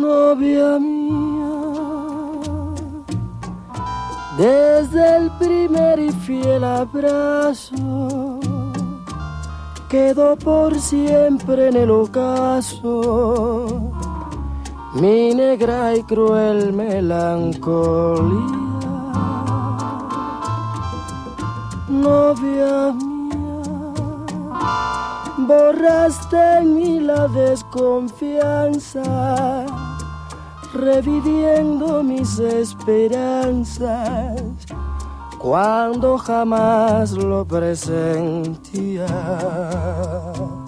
Novia mía, desde el primer y fiel abrazo quedó por siempre en el ocaso mi negra y cruel melancolía. Novia mía, borraste en mí la desconfianza, reviviendo mis esperanzas cuando jamás lo presentía.